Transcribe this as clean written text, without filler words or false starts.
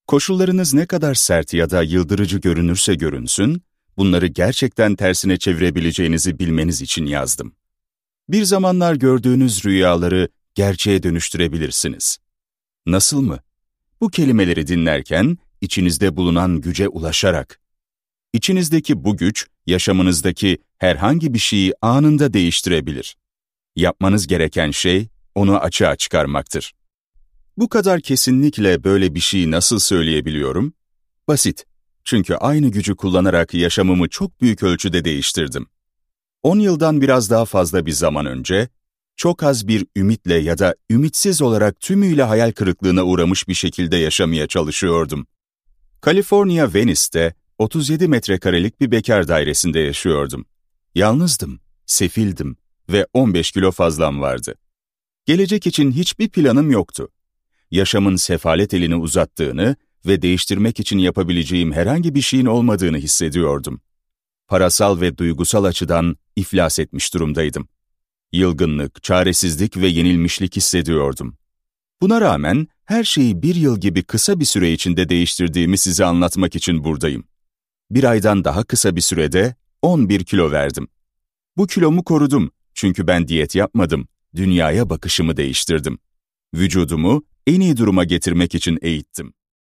Koşullarınız ne kadar sert ya da yıldırıcı görünürse görünsün, bunları gerçekten tersine çevirebileceğinizi bilmeniz için yazdım. Bir zamanlar gördüğünüz rüyaları gerçeğe dönüştürebilirsiniz. Nasıl mı? Bu kelimeleri dinlerken içinizde bulunan güce ulaşarak. İçinizdeki bu güç, yaşamınızdaki herhangi bir şeyi anında değiştirebilir. Yapmanız gereken şey, onu açığa çıkarmaktır. Bu kadar kesinlikle böyle bir şeyi nasıl söyleyebiliyorum? Basit. Çünkü aynı gücü kullanarak yaşamımı çok büyük ölçüde değiştirdim. 10 yıldan biraz daha fazla bir zaman önce, çok az bir ümitle ya da ümitsiz olarak tümüyle hayal kırıklığına uğramış bir şekilde yaşamaya çalışıyordum. Kaliforniya, Venice'te 37 metrekarelik bir bekar dairesinde yaşıyordum. Yalnızdım, sefildim ve 15 kilo fazlam vardı. Gelecek için hiçbir planım yoktu. Yaşamın sefalet elini uzattığını ve değiştirmek için yapabileceğim herhangi bir şeyin olmadığını hissediyordum. Parasal ve duygusal açıdan iflas etmiş durumdaydım. Yılgınlık, çaresizlik ve yenilmişlik hissediyordum. Buna rağmen her şeyi bir yıl gibi kısa bir süre içinde değiştirdiğimi size anlatmak için buradayım. Bir aydan daha kısa bir sürede 11 kilo verdim. Bu kilomu korudum çünkü ben diyet yapmadım, dünyaya bakışımı değiştirdim. Vücudumu en iyi duruma getirmek için eğittim.